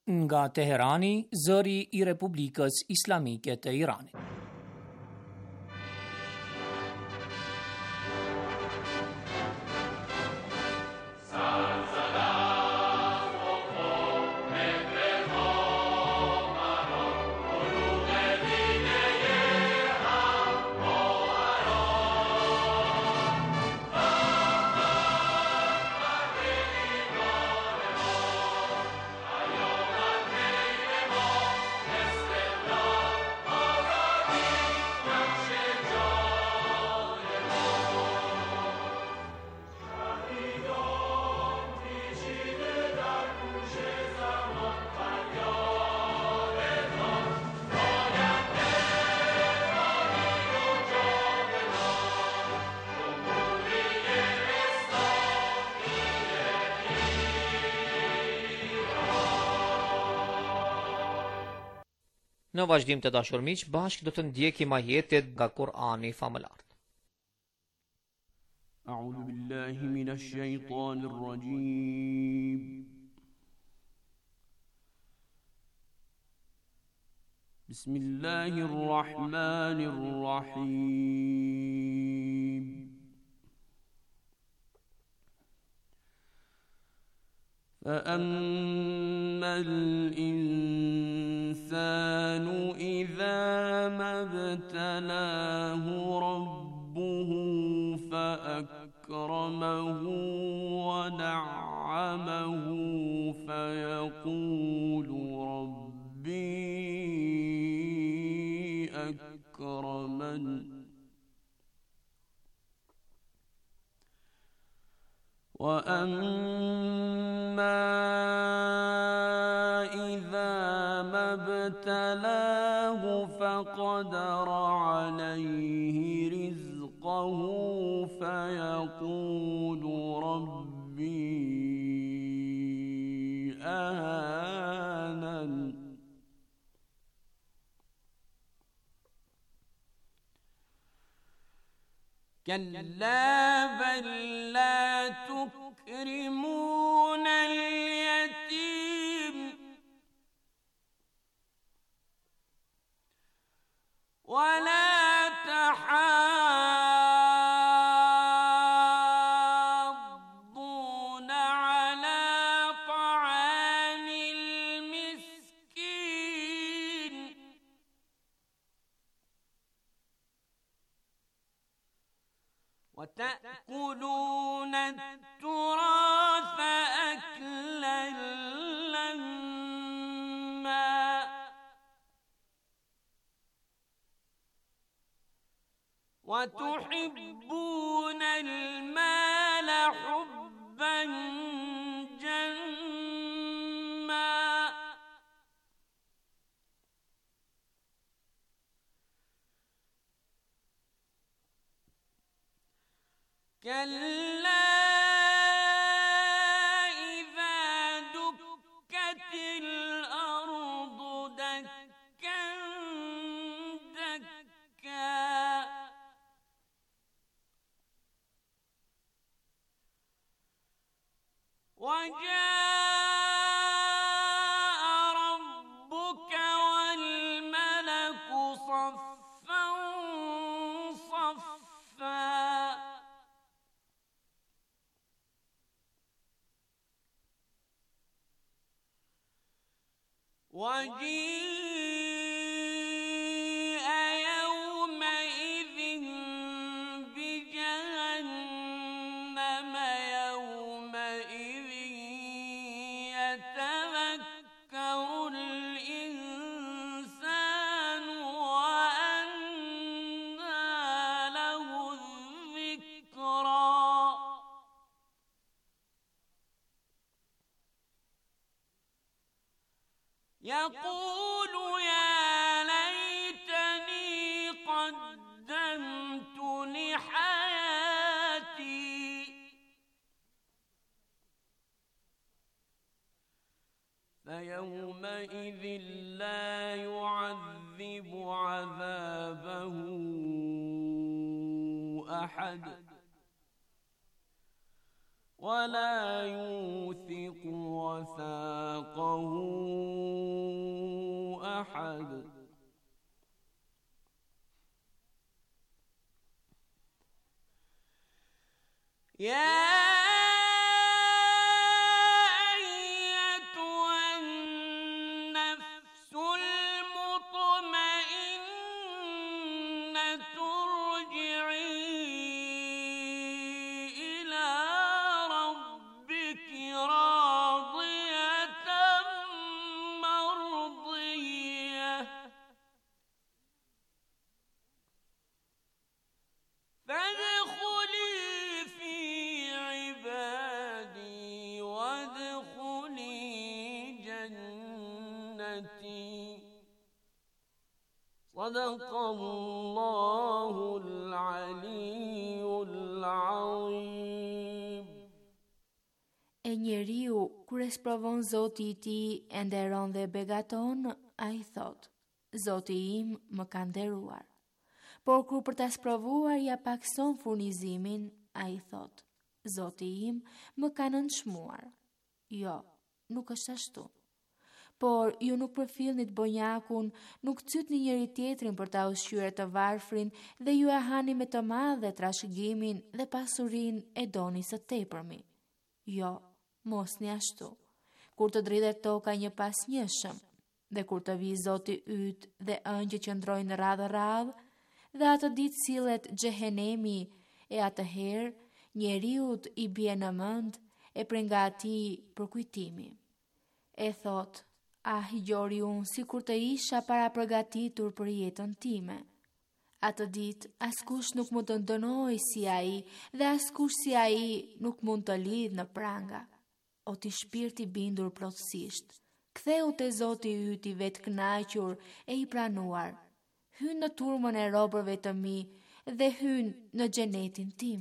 nga Teherani, zëri I Republikës Islamike të Iranit. Në vazhdim të dashur miq, bashkë do të ndjekim ajetet nga Kur'ani famëlar. A'udhu billahi minash shaitanir rajim. Bismillahir rahmanir rahim. فأما الإنسان إذا ما ابتلاه ربه فأكرمه ونعمه فيقول ربي أكرمن وأما إذا ما ابتلاه فقدر عليه رزقه فيقول ربي أهانن كلا بل لا تكرمون اليتيم ولا تحاضون على طعام المسكين وتأكلون التراث أكلا لما وتحبون المال حبا جما كلا إذا دكت الأرض دكا دكا وجاء ربك والملك صفا صفا وجيء يومئذ بجهنم يومئذ يتذكر الإنسان وأنى له الذكرى يقول يا ليتني قدمت لحياتي فيومئذ لا يعذب عذابه أحد ولا يوثق وثاقه أحد يا صدق الله العلي العظيم. E njeriu, kur e sprovon Zoti I tij e nderon dhe begaton, ai thot: Zoti im më ka nderuar. Por kur për ta sprovuar ja pakson furnizimin, ai thot: Zoti im më ka nënçmuar. Jo, nuk është ashtu. Por ju nuk përfillni të bonjakun, nuk cytni njëri tjetrin për ta ushqyer të varfrin dhe ju e hani me të madhe trashëgimin dhe pasurinë e doni së tepërmi. Jo, mos një ashtu. Kur të dridhet toka një pas njëshëm, dhe kur të vi Zoti yt dhe ëngjë që ndrojnë radhë, dhe atë ditë sillet xhehenemi, e atëherë njeriut I bie në mend e prej nga atij përkujtimi. E thot: Ah, gjori unë si kur të isha para përgatitur për jetën time. Atë ditë, askush nuk mund të ndënoj si ai, dhe askush si ai nuk mund të lidh në pranga. O ti shpirti bindur plotësisht, ktheu te Zoti yt I vetë kënaqur e I pranuar. Hyn në turmën e robërve të mi dhe hyn në xhenetin tim.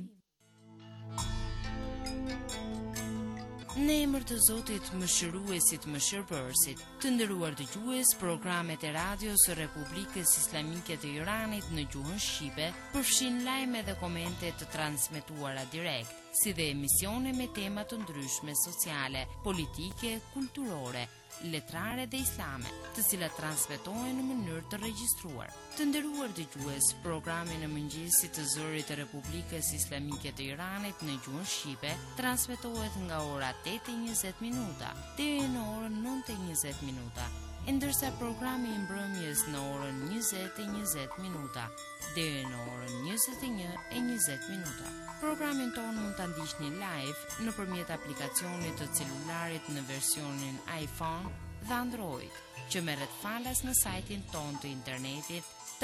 Në emër të Zotit Mëshiruesit Mëshirbërësit, të nderuar dëgjues, programet e radios së Republikës Islamike të Iranit në gjuhën shqipe përfshin lajme dhe komente të transmetuara direkt, si dhe emisione me tema të ndryshme sociale, politike, kulturore, letrare dhe islame, të cilat transmetohen në mënyrë të regjistruar. Të nderuar dëgjues, programi në mëngjesit të zërit të Republikës Islamike të Iranit në gjuhën shqipe transmetohet nga ora 8:20 minuta deri në orën 9:20 minuta, ndërsa programi I mbrëmjes në orën 20:20 minuta deri në orën 21:20 minuta. Programin tonë mund ta ndiqni live nëpërmjet aplikacionit të celularit në versionin iPhone dhe Android, që merret falas në sajtin tonë të internetit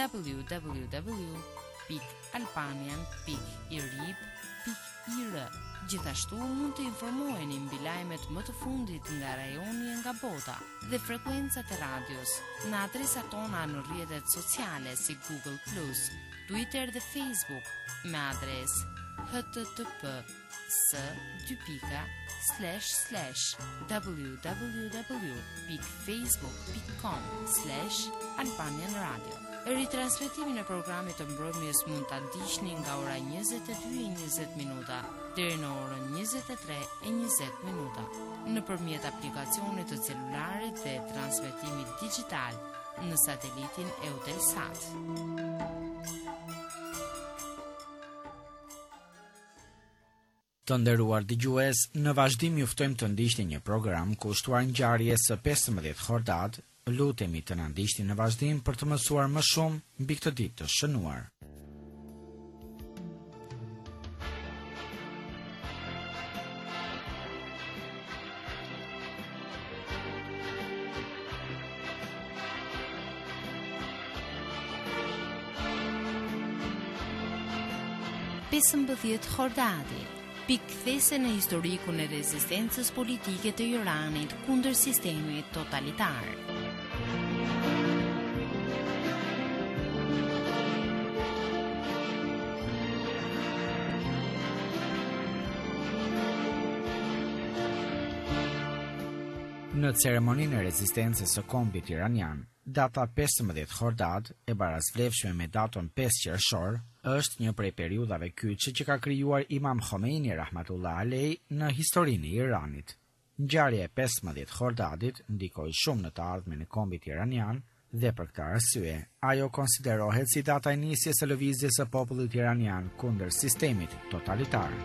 www.albanian.irib.ir. Gjithashtu mund të informoheni mbi lajmet më të fundit nga rajoni e nga bota dhe frekuencat e radios në adresat tona në rrjetet sociale si Google+, Twitter dhe Facebook me adresë http://www.facebook.com/albanianradio. Ritransmetimin e programit të mbrëmjes mund ta ndiqni nga ora 22:20 minuta deri në orën 23:20 minuta nëpërmjet aplikacionit të celularit dhe transmetimit digital në satelitin Eutelsat. Të nderuar dëgjues, në vazhdim ju ftojmë të ndiqni një program kushtuar ngjarjes së 15 Khordad. Lutemi të na ndiqni në vazhdim për të mësuar më shumë mbi këtë ditë të shënuar. Khordadi, pikëthese në historikun e rezistencës politike të Iranit kundër sistemit totalitar. Në ceremoninë e rezistencës së kombit iranian, data 15 Khordad e barazvlefshme me datën 5 qershor është një prej periudhave kyçe që ka krijuar Imam Khomeini rahmatullah alej në historinë e Iranit. Ngjarja e 15 Khordadit ndikoi shumë në të ardhmen e kombit iranian Dhe për këtë arsye, ajo konsiderohet si data e nisjes së lëvizjes së popullit iranian kundër sistemit totalitar.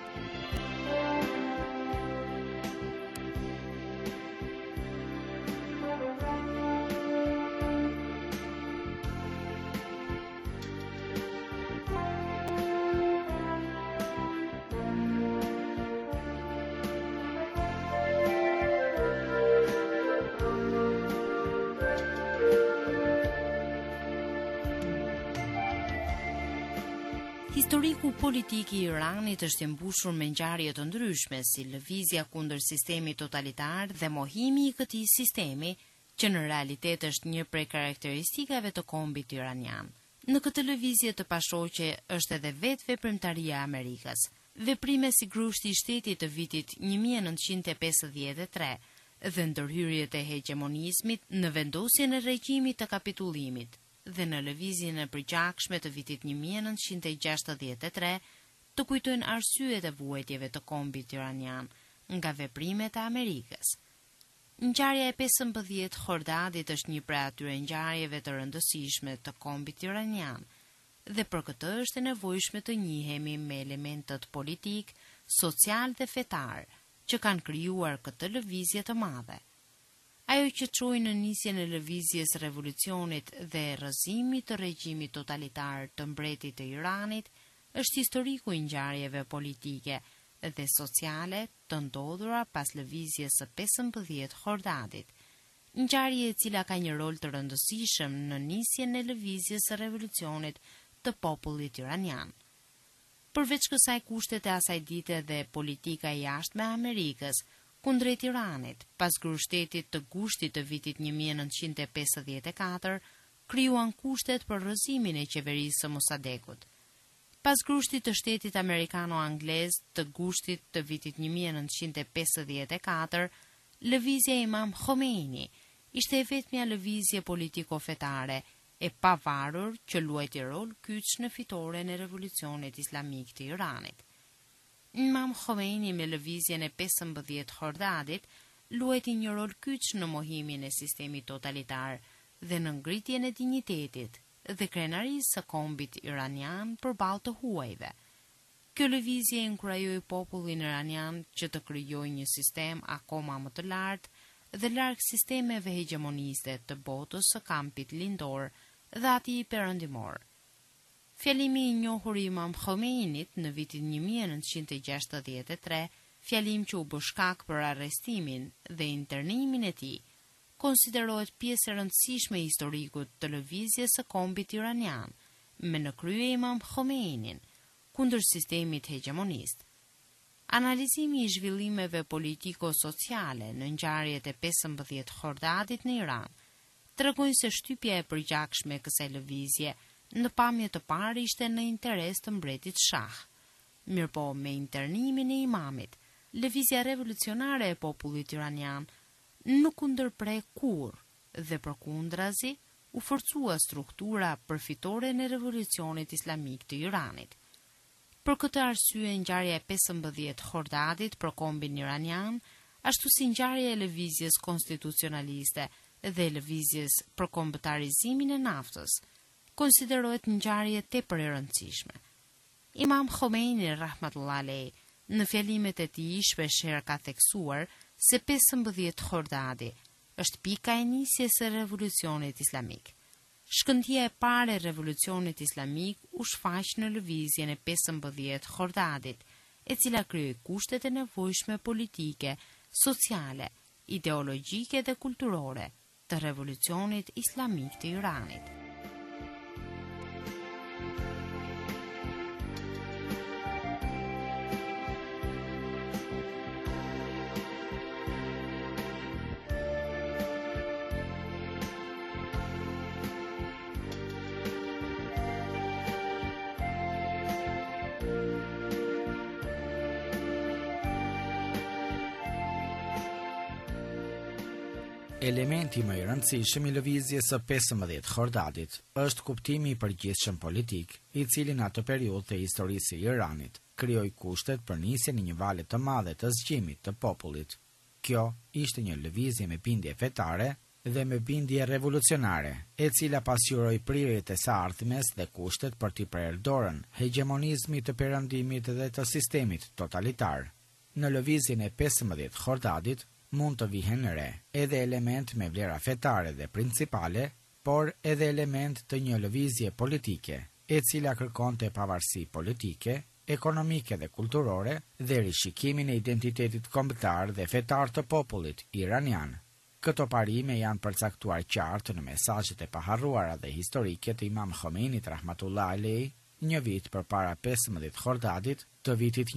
Historiku politik i Iranit është i mbushur me ngjarje të ndryshme si lëvizja kundër sistemit totalitar dhe mohimi i këtij sistemi, që në realitet është një prej karakteristikave të kombit iranian. Në këtë lëvizje të pashoqe është edhe vetë veprimtaria e Amerikës. Veprime si grushti i shtetit të vitit 1953 dhe ndërhyrjet e hegemonizmit në vendosjen e regjimit të kapitullimit dhe në lëvizjen e përgjakshme të vitit 1963 të kujtojnë arsyet e vuajtjeve të kombit iranian nga veprimet e Amerikës. Ngjarja e 15 Khordadit është një prej atyre ngjarjeve të rëndësishme të kombit iranian dhe për këtë është e nevojshme të njihemi me elementët politik, social dhe fetar që kanë krijuar këtë lëvizje të madhe. Ajo që çoi në nisjen e lëvizjes revolucionit dhe rrëzimit të regjimit totalitar të mbretit të Iranit është historiku i ngjarjeve politike dhe sociale të ndodhura pas lëvizjes së 15 Khordadit, ngjarje e cila ka një rol të rëndësishëm në nisjen e lëvizjes së revolucionit të popullit iranian. Përveç kësaj, kushtet e asaj dite dhe politika e jashtme e Amerikës kundrejt Iranit, pas grushtetit të gushtit të vitit 1954, krijuan kushtet për rrëzimin e qeverisë së Mossadegut. Pas grushtit të shtetit amerikano-anglez të gushtit të vitit 1954, lëvizja Imam Khomeini ishte e vetmja lëvizje politiko-fetare e pavarur që luajti rol kyç në fitoren e revolucionit islamik të Iranit. Imam Khomeini me lëvizjen e 15 Khordadit luajti një rol kyç në mohimin e sistemit totalitar dhe në ngritjen e dinjitetit dhe krenarisë së kombit iranian përballë të huajve. Kjo lëvizje inkurajoi popullin iranian që të krijojë një sistem akoma më të lartë dhe larg sistemeve hegemoniste të botës së kampit lindor dhe atij perëndimor. Fjalimi i njohur i Imam Khomeinit në vitin 1963, fjalim që u bë shkak për arrestimin dhe internimin e tij, konsiderohet pjesë e rëndësishme e historikut të lëvizjes së kombit iranian, me në krye Imam Khomeinin kundër sistemit hegemonist. Analizimi i zhvillimeve politiko-sociale në ngjarjet e 15 Khordadit në Iran tregojnë se shtypja e përgjakshme e kësaj lëvizje në pamje të parë ishte në interes të mbretit Shah. Mirëpo me internimin e imamit, lëvizja revolucionare e popullit iranian nuk u ndërprej kurrë dhe përkundrazi u forcua struktura përfitore në revolucionit islamik të Iranit. Për këtë arsye, ngjarja e 15 Khordadit për kombin iranian, ashtu si ngjarja e lëvizjes konstitucionaliste dhe lëvizjes për kombëtarizimin e naftës, konsiderohet ngjarje tepër e rëndësishme. Imam Khomeini rahmatullah alej në fjalimet e tij shpeshherë ka theksuar se 15 Khordadi është pika e nisjes së revolucionit islamik. Shkëndija e parë e revolucionit islamik u shfaq në lëvizjen e 15 Khordadit, e cila krijoi kushtet e nevojshme politike, sociale, ideologjike dhe kulturore të revolucionit islamik të Iranit. Elementi më i rëndësishëm i lëvizjes së 15 Khordadit është kuptimi i përgjithshëm politik, i cili në atë periudhë të historisë së Iranit krijoi kushtet për nisjen e një vale të madhe të zgjimit të popullit. Kjo ishte një lëvizje me bindje fetare dhe me bindje revolucionare, e cila pasqyroi prirjet e së ardhmes dhe kushtet për t'i prerë dorën hegemonizmit të perëndimit dhe të sistemit totalitar. Në lëvizjen e 15 Khordadit mund të vihen re edhe element me vlera fetare dhe principale, por edhe element të një lëvizje politike, e cila kërkonte pavarësi politike, ekonomike dhe kulturore dhe rishikimin e identitetit kombëtar dhe fetar të popullit iranian. Këto parime janë përcaktuar qartë në mesazhet e paharruara dhe historike të Imam Khomeinit rahmatullah alej, një vit përpara 15 Khordadit të vitit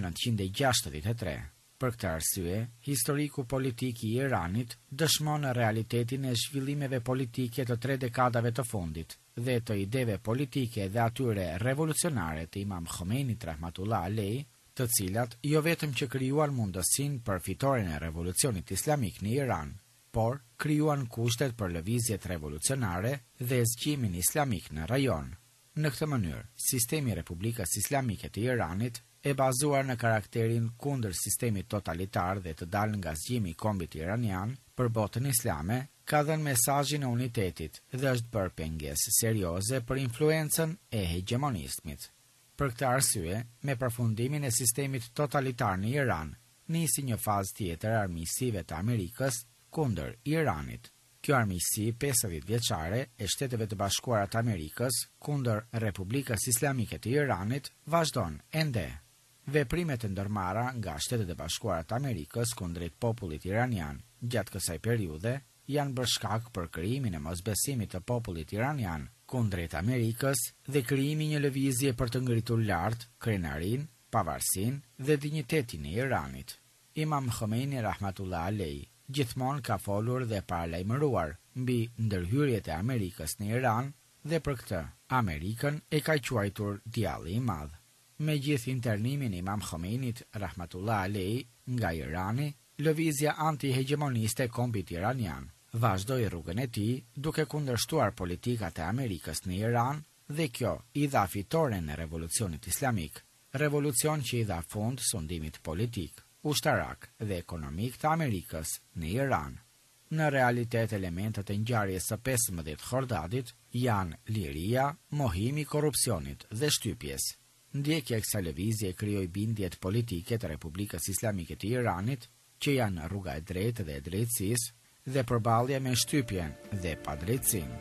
1963. Për këtë arsye, historiku politik I Iranit dëshmon realitetin e zhvillimeve politike të 3 dekadave të fundit dhe të ideve politike dhe atyre revolucionare të Imam Khomeinit rahmatullah alej, të cilat jo vetëm që krijuan mundësinë për fitoren e revolucionit islamik në Iran, por krijuan kushtet për lëvizjet revolucionare dhe zgjimin islamik në rajon. Në këtë mënyrë, sistemi i Republikës Islamike të Iranit, e bazuar në karakterin kundër sistemit totalitar dhe të dalë nga zgjimi I kombit iranian për botën islame, ka dhënë mesazhin e unitetit dhe është bërë pengesë serioze për influencën e hegemonizmit. Për këtë arsye, me përfundimin e sistemit totalitar në Iran, nisi një fazë tjetër armiqësive të Amerikës kundër Iranit. Kjo armiqësi 50 vjeçare e Shteteve të Bashkuara të Amerikës kundër Republikës Islamike të Iranit vazhdon ende. Veprimet e ndërmarra nga Shtetet e Bashkuara të Amerikës kundrejt popullit iranian gjatë kësaj periudhe janë bërë shkak për krijimin e mosbesimit të popullit iranian kundrejt Amerikës dhe krijimi një lëvizje për të ngritur lart krenarinë, pavarësinë dhe dinjitetin e Iranit. Imam Khomeini rahmatullah alej gjithmonë ka folur dhe paralajmëruar mbi ndërhyrjet e Amerikës në Iran dhe për këtë Amerikën e ka quajtur djalli I madh. Me gjithë internimin e Imam Khomeinit rahmatullah alej nga Irani, lëvizja anti-hegemoniste e kombit iranian vazhdoi rrugën e tij duke kundërshtuar politikat e Amerikës në Iran dhe kjo I dha fitoren në revolucionit islamik, revolucion që I dha fund sundimit politik, ushtarak dhe ekonomik të Amerikës në Iran. Në realitet elementet e ngjarjes së 15 Khordadit janë liria, mohimi I korrupsionit dhe shtypjes. Ndjekja e kësaj lëvizje krijoi bindjet politike të Republikës Islamike të Iranit, që janë rruga e drejtë dhe e drejtësisë, dhe përballja me shtypjen dhe padrejtësinë.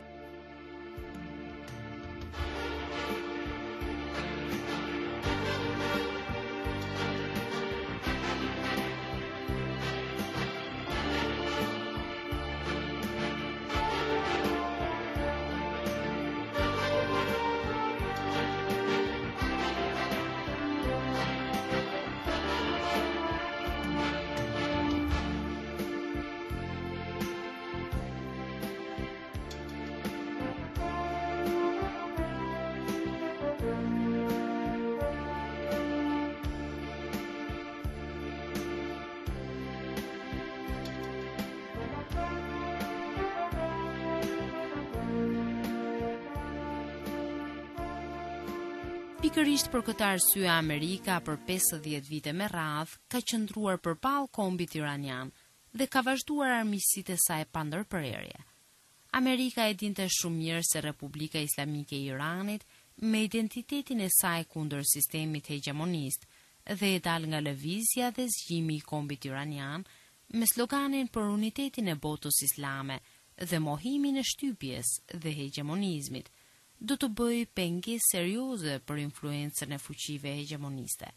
Pikërisht për këtë arsye Amerika për 50 vite me radhë ka qëndruar përballë kombit iranian dhe ka vazhduar armiqësitë e saj pa ndërprerje. Amerika e dinte shumë mirë se Republika Islamike e Iranit me identitetin e saj kundër sistemit hegemonist dhe e dal nga lëvizja dhe zgjimi I kombit iranian me sloganin për unitetin e botës islame dhe mohimin e shtypjes dhe hegemonizmit, do të bëj pengesë serioze për influencën e fuqive hegemoniste.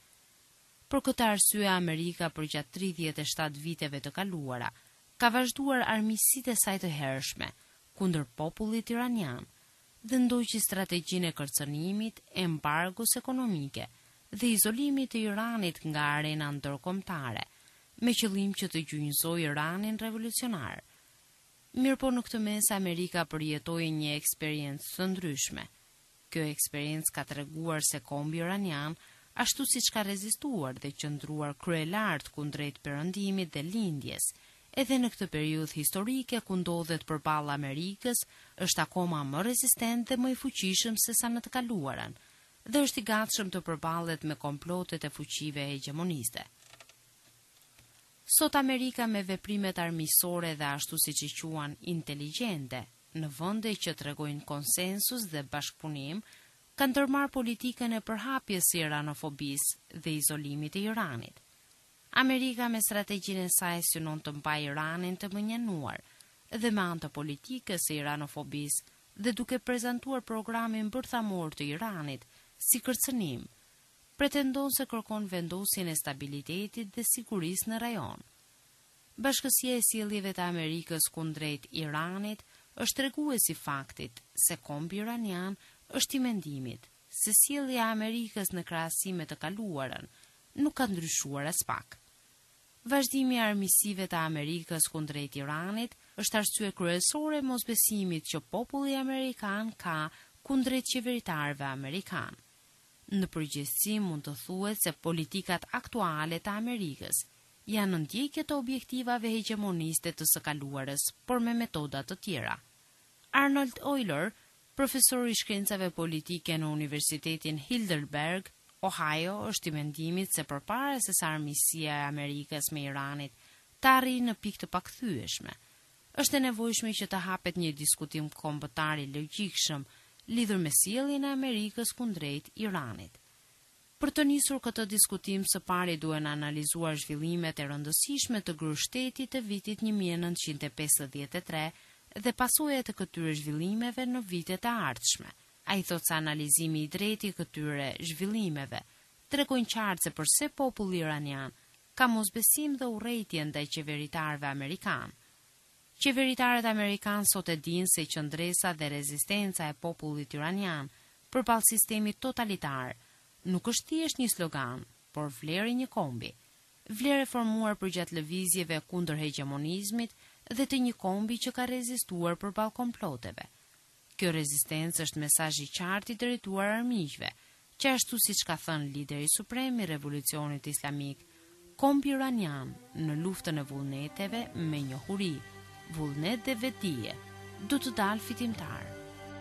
Për këtë arsye Amerika për gjatë 37 viteve të kaluara ka vazhduar armiqësitë e saj të hershme kundër popullit iranian dhe ndoqi strategjinë e kërcënimit, embargos ekonomike dhe izolimit të Iranit nga arena ndërkombëtare, me qëllim që të gjynjësojë Iranin revolucionar. Mirëpo në këtë mes Amerika përjetoi një eksperiencë të ndryshme. Kjo eksperiencë ka treguar se kombi iranian, ashtu siç ka rezistuar dhe qëndruar kryelart kundrejt perëndimit dhe lindjes, edhe në këtë periudhë historike ku ndodhet përballë Amerikës, është akoma më rezistent dhe më I fuqishëm se sa në të kaluarën, dhe është I gatshëm të përballet me komplotet e fuqive hegemoniste. Sot Amerika me veprimet armiqësore dhe ashtu siç i quan inteligjente, në vende që tregojnë konsensus dhe bashkëpunim, kanë ndërmarrë politikën e përhapjes së iranofobisë dhe izolimit të Iranit. Amerika me strategjinë e saj synon të mbajë Iranin të mënjenuar dhe me anë të politikës së iranofobisë dhe duke prezantuar programin bërthamor të Iranit si kërcënim, pretendon se kërkon vendosjen e stabilitetit dhe sigurisë në rajon. Bashkësia e sjelljeve të Amerikës kundrejt Iranit është treguesi i faktit se kombi iranian është i mendimit se sjellja e Amerikës në krahasim me të kaluarën nuk ka ndryshuar as pak. Vazhdimi i armiqësive të Amerikës kundrejt Iranit është arsye kryesore e mosbesimit që populli amerikan ka kundrejt qeveritarëve amerikan. Në përgjithësi mund të thuhet se politikat aktuale të Amerikës janë ndjekje të objektivave hegemoniste të së kaluarës, por me metoda të tjera. Arnold Euler, profesor i shkencave politike në Universitetin Heidelberg, Ohio, është i mendimit se përpara se sa armiqësia e Amerikës me Iranit të arrijë në pikë të pakthyeshme, është e nevojshme që të hapet një diskutim kombëtar i logjikshëm lidhur me sjelljen e Amerikës kundrejt Iranit. Për të nisur këtë diskutim, së pari duhen analizuar zhvillimet e rëndësishme të grushtetit të vitit 1953 dhe pasojat e këtyre zhvillimeve në vitet e ardhshme. Ai thot se analizimi i drejtë i këtyre zhvillimeve tregojnë qartë se përse populli iranian ka mosbesim dhe urrëtie ndaj qeveritarëve amerikan. Qeveritarët amerikanë sot e dinë se qëndresa dhe rezistenca e popullit iranian përballë sistemit totalitar nuk është thjesht një slogan, por vlerë një kombi. Vlerë e formuar përgjatë lëvizjeve kundër hegemonizmit dhe të një kombi që ka rezistuar përballë komploteve. Kjo rezistencë është mesazh i qartë i drejtuar armiqve, që ashtu siç ka thënë lideri suprem i revolucionit islamik, kombi iranian në luftën e vullneteve me njohuri, vullnet dhe vetdije, do të dalë fitimtar.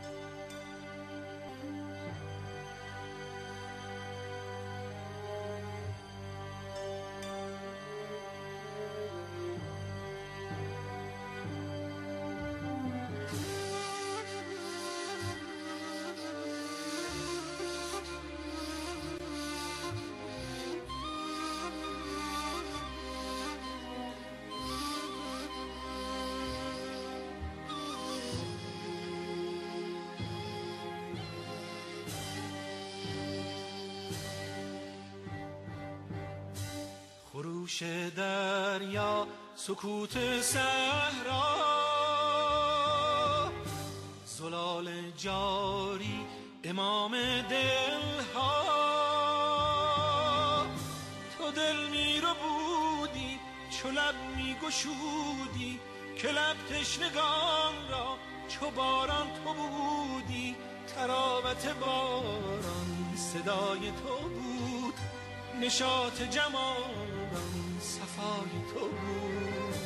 خروش دریا سکوت صحرا زلال جاری امام دلها تو دل می رو بودی چو لب می گشودی که لب تشنگان را چو باران تو بودی تراوت باران صدای تو بود نشاط جمالم صفای تو بود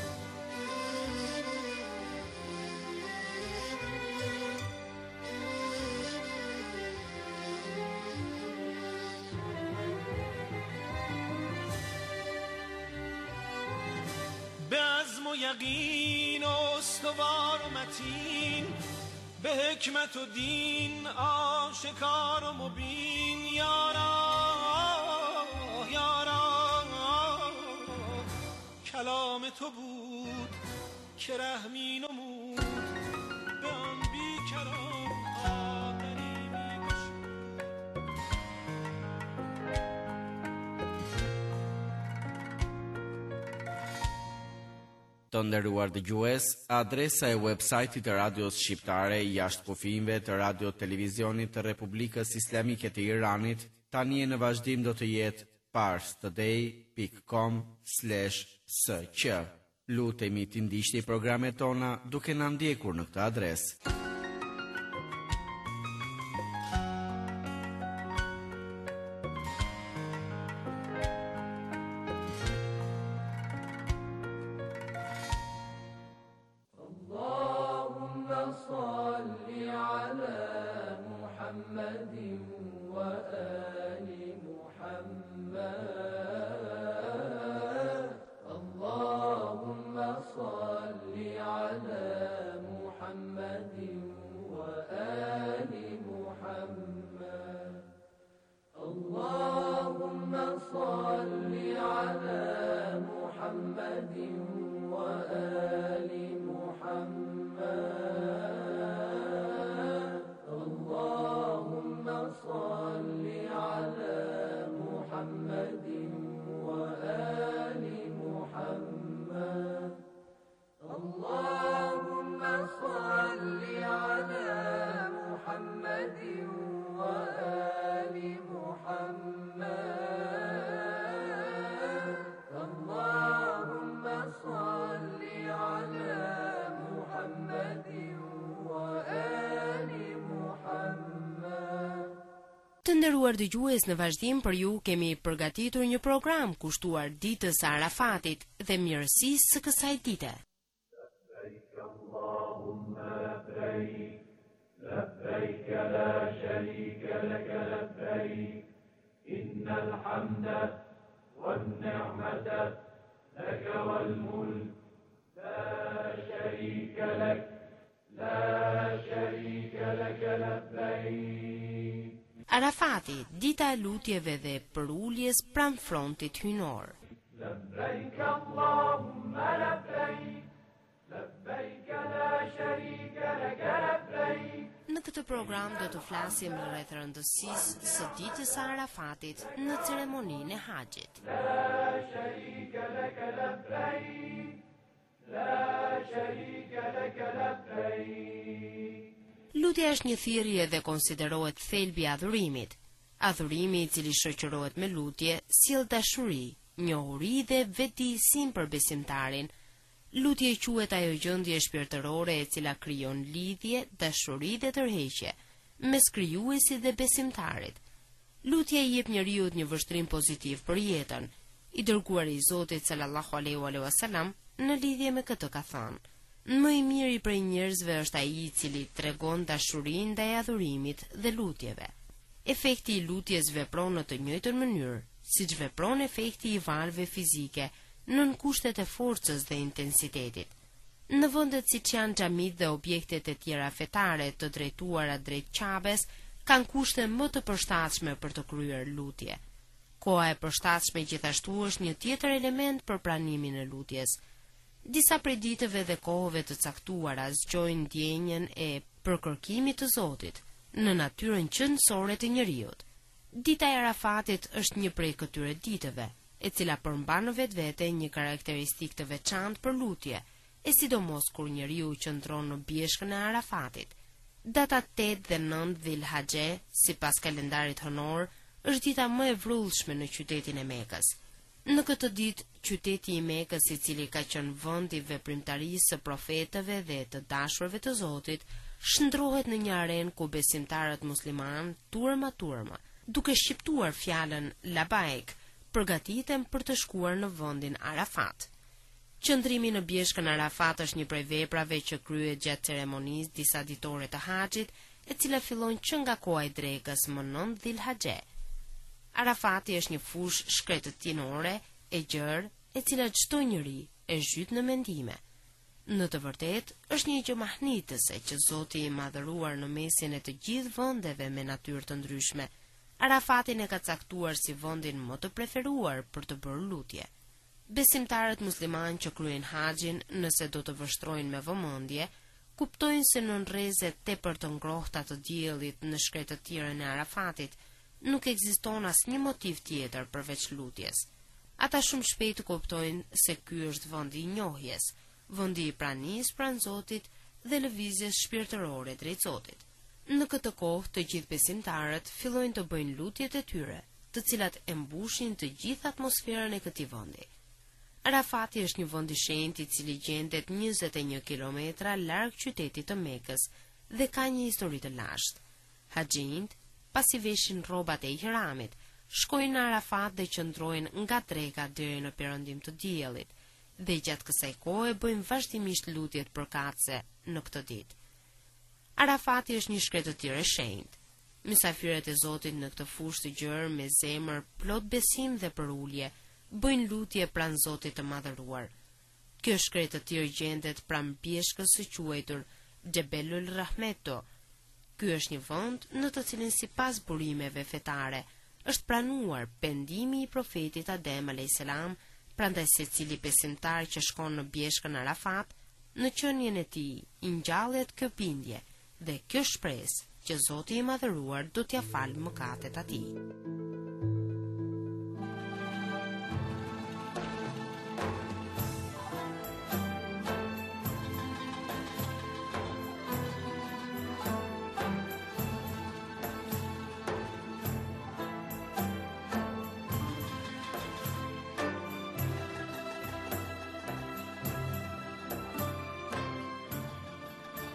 به عزم و یقین و استوار و متین به حکمت و دین آشکار و مبین یارا کلام تو بود که رحمی نمود به آن بیکران آدمی می‌گشود. Të nderuar dëgjues, adresa e websajtit të radios shqiptare jashtë kufijve të radio televizionit të Republikës Islamike të Iranit tani në vazhdim do të jetë parstoday.com/sq. Lutemi të ndiqni programet tona duke na ndjekur në këtë adresë. Allah Të nderuar dëgjues, në vazhdim për ju kemi përgatitur një program kushtuar ditës së Arafatit dhe mirësisë së kësaj dite. لبيك لا شريك لك لبيك إن الحمد والنعمة لك والملك لا شريك لك لبيك. Arafati, dita e lutjeve dhe përuljes pranë frontit hynor. لبيك اللهم لبيك لبيك لا شريك لك لبيك. Në këtë program do të flasim rreth rëndësisë së ditës së Arafatit në ceremoninë e haxhit. لا شريك لك لبيك لا شريك لك لبيك. Lutja është një thirrje dhe konsiderohet thelbi i adhurimit. Adhurimi i cili shoqërohet me lutje sjell dashuri, njohuri dhe vetëdijësim për besimtarin. Lutje quhet ajo gjendje shpirtërore e cila krijon lidhje, dashuri dhe tërheqje mes krijuesit dhe besimtarit. Lutja i jep njeriu një vështrim pozitiv për jetën. I dërguari i Zotit sallallahu alaihi wasallam në lidhje me këtë ka thënë: më i miri prej njerëzve është ai i cili tregon dashurinë ndaj adhurimit dhe lutjeve. Efekti i lutjes vepron në të njëjtën mënyrë, siç vepron efekti i valve fizike nën kushtet e forcës dhe intensitetit. Në vendet siç janë xhamit dhe objektet e tjera fetare të drejtuara drejt Qabes, kanë kushte më të përshtatshme për të kryer lutje. Koha e përshtatshme gjithashtu është një tjetër element për pranimin e lutjes. Disa prej ditëve dhe kohëve të caktuara zgjojnë ndjenjen e përkërkimit të Zotit në natyrën qëndësore të njeriut. Dita e Arafatit është një prej këtyre ditëve, e cila përmban në vetvete një karakteristik të veçantë për lutje, e sidomos kur njeriu qëndron në bjeshkën e Arafatit. Data 8 dhe 9 Dhil-Haxhe, sipas kalendarit hënor, është dita më e vrullshme në qytetin e Mekës. Në këtë ditë, qyteti i Mekës, i cili ka qenë vend i veprimtarisë së profetëve dhe të dashurve të Zotit, shndrohet në një arenë ku besimtarët musliman turma, duke shqiptuar fjalën labaik, përgatiten për të shkuar në vendin Arafat. Qëndrimi në bjeshkën Arafat është një prej veprave që kryhet gjatë ceremonisë disa ditore të haxhit, e cila fillon që nga koha e drekës më 9 Dhil-Haxhe. Arafati është një fushë shkretëtinore e gjerë, e cila çdo njeri e zhyt në mendime. Në të vërtetë, është një gjë mahnitëse që Zoti i madhëruar në mesin e të gjithë vendeve me natyrë të ndryshme, Arafatin e ka caktuar si vendin më të preferuar për të bërë lutje. Besimtarët musliman që kryejnë haxhin, nëse do të vështrojnë me vëmendje, kuptojnë se në rrezet tepër të ngrohta të diellit në shkretëtirën e Arafatit nuk ekziston asnjë motiv tjetër përveç lutjes. Ata shumë shpejt kuptojnë se ky është vendi i njohjes, vendi i pranisë pranë Zotit dhe lëvizjes shpirtërore drejt Zotit. Në këtë kohë, të gjithë besimtarët fillojnë të bëjnë lutjet e tyre, të cilat e mbushin të gjithë atmosferën e këtij vendi. Arafati është një vend i shenjtë i cili gjendet 21 kilometra larg qytetit të Mekës dhe ka një histori të lashtë. Haxhinjt, pasi veshin rrobat e ihramit, shkojnë në Arafat dhe qëndrojnë nga dreka deri në perëndim të diellit, dhe gjatë kësaj kohe bëjnë vazhdimisht lutjet përkatëse në këtë ditë. Arafati është një shkretëtir e shenjtë. Mysafirët e Zotit në këtë fushë të gjerë me zemër plot besim dhe përulje bëjnë lutje pranë Zotit të madhëruar. Kjo shkretëtir gjendet pranë bjeshkës së quajtur Jebelul Rahmeto. Ky është një vend në të cilin sipas burimeve fetare është pranuar pendimi i profetit Adem a.s. Prandaj secili besimtar që shkon në bjeshkën Arafat, në qenien e tij i ngjallet kjo bindje dhe kjo shpresë që Zoti i madhëruar do t'ia falë mëkatet atij.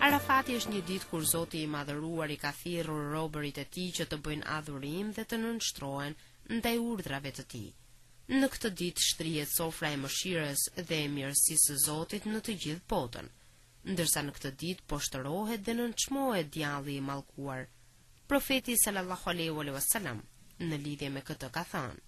Arafati është një ditë kur Zoti i Madhëruar i ka thirrur robërit e tij që të bëjnë adhurim dhe të nënshtrohen ndaj urdhrave të tij. Në këtë ditë shtrihet sofra e mëshirës dhe e mirësisë së Zotit në të gjithë botën, ndërsa në këtë ditë poshtërohet dhe nënçmohet djalli i mallkuar. Profeti sallallahu alaihi wasallam në lidhje me këtë ka thënë: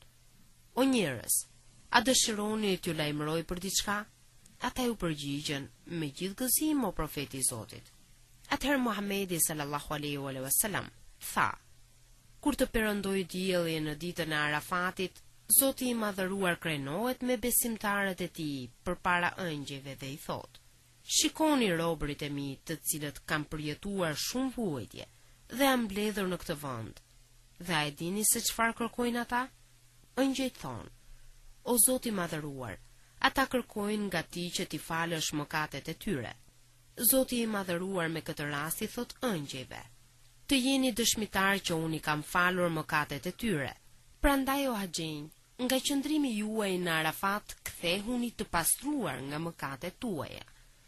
O njerëz, a dëshironi t'ju lajmëroj për diçka? Ata ju përgjigjen: me gjithë gëzim, o profeti i Zotit. Atëherë Muhamedi sallallahu alaihi wasallam tha: kur të perëndojë dielli në ditën e Arafatit, Zoti i Madhëruar krenohet me besimtarët e tij përpara ëngjëve dhe i thot: Shikoni robërit e mi, të cilët kanë përjetuar shumë vuajtje dhe janë mbledhur në këtë vend. Dhe a e dini se çfarë kërkojnë ata? Ëngjëjt thonë: O Zoti i Madhëruar, ata kërkojnë nga ti që t'i falësh mëkatet e tyre. Zoti i Madhëruar me këtë rast i thot ëngjëjve: Të jeni dëshmitar që unë i kam falur mëkatet e tyre. Prandaj o haxhinj, nga qëndrimi juaj në Arafat, kthehuni të pastruar nga mëkatet tuaja.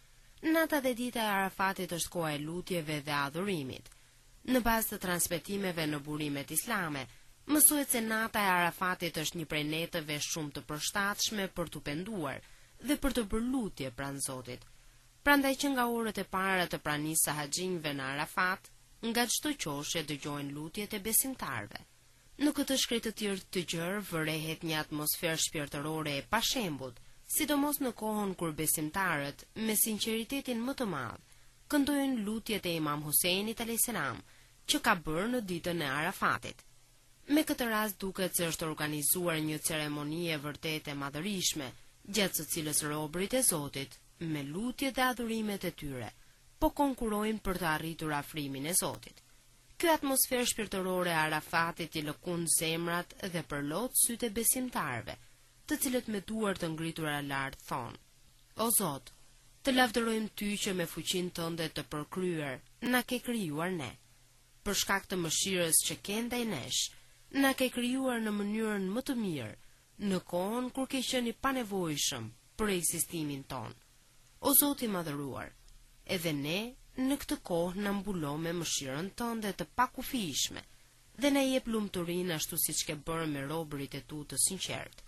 Nata dhe dita e Arafatit është koha e lutjeve dhe adhurimit. Në bazë të transmetimeve në burimet islame, mësohet se nata e Arafatit është një prej netëve shumë të përshtatshme për të penduar dhe për të bërë lutje pranë Zotit. Prandaj që nga orët e para të pranisë së haxhinjve në Arafat, nga çdo qoshje dëgjojnë lutjet e besimtarëve. Në këtë shkretëtir të gjerë vërehet një atmosferë shpirtërore e pashembullt, sidomos në kohën kur besimtarët, me sinqeritetin më të madh, këndojnë lutjet e Imam Husejnit a.s. që ka bërë në ditën e Arafatit. Me këtë rast duket se është organizuar një ceremoni e vërtet e madhërishme, gjatë së cilës robërit e Zotit, me lutjet dhe adhurimet e tyre, po konkurojnë për të arritur afrimin e Zotit. Ky atmosferë shpirtërore e Arafatit i lëkund zemrat dhe përlot sytë e besimtarëve, të cilët me duar të ngritura lart thonë: O Zot, të lavdërojmë ty që me fuqinë tënde të përkryer na ke krijuar ne. Për shkak të mëshirës që ke ndaj nesh, na ke krijuar në mënyrën më të mirë, në kohën kur ke qenë i panevojshëm për ekzistimin ton. O Zoti i Madhëruar, edhe ne në këtë kohë na mbulo me mëshirën tënde të pakufijshme dhe na jep lumturinë ashtu siç ke bërë me robërit e tu të sinqertë.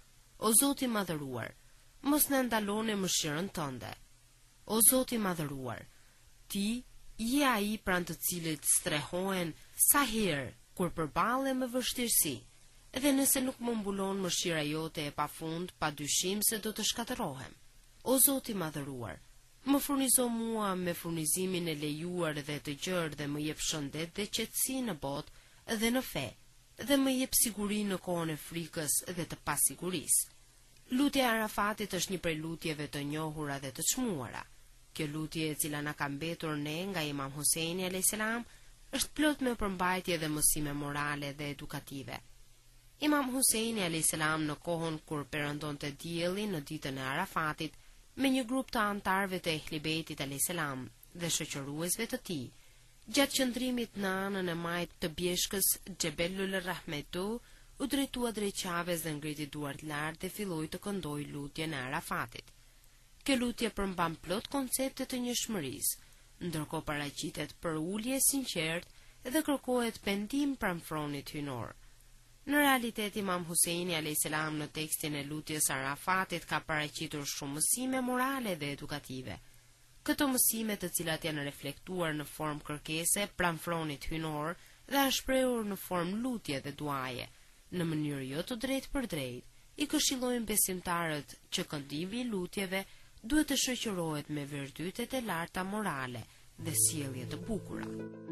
O Zoti i Madhëruar, mos na ndalone mëshirën tënde. O Zoti i Madhëruar, ti je ai pranë të cilit strehohen sa herë kur përballen me vështirësi, dhe nëse nuk më mbulon mëshira jote e pafund, padyshim se do të shkatërohem. O Zoti i Madhëruar, më furnizo mua me furnizimin e lejuar dhe të gjerë dhe më jep shëndet dhe qetësi në botë dhe në fe, dhe më jep siguri në kohën e frikës dhe të pasigurisë. Lutja e Arafatit është një prej lutjeve të njohura dhe të çmuara. Kjo lutje e cila na ka mbetur ne nga Imam Husejni a.s. është plot me përmbajtje dhe mësime morale dhe edukative. Imam Husejni a.s. në kohën kur perëndonte dielli në ditën e Arafatit, me një grup të antarëve të Ehlibetit a.s. dhe shoqëruesve të tij, gjatë qëndrimit në anën e majt të bjeshkës Xhebelul Rahmetu, u drejtua drejt Qaves dhe ngriti duart lart dhe filloi të këndojë lutjen e Arafatit. Kjo lutje përmban plot koncepte të njohshmërisë, ndërkohë paraqitet për ulje sinqertë dhe kërkohet pendim pranë fronit hynor. Në realitet, Imam Husejni a.s. në tekstin e lutjes Arafatit ka paraqitur shumë mësime morale dhe edukative. Këto mësime, të cilat janë reflektuar në formë kërkese pranë fronit hynor dhe janë shprehur në formë lutje dhe duaje, në mënyrë jo të drejtë për drejtë, i këshillojnë besimtarët që këndimi i lutjeve duhet të shoqërohet me virtytet e larta morale dhe sjellje të bukura.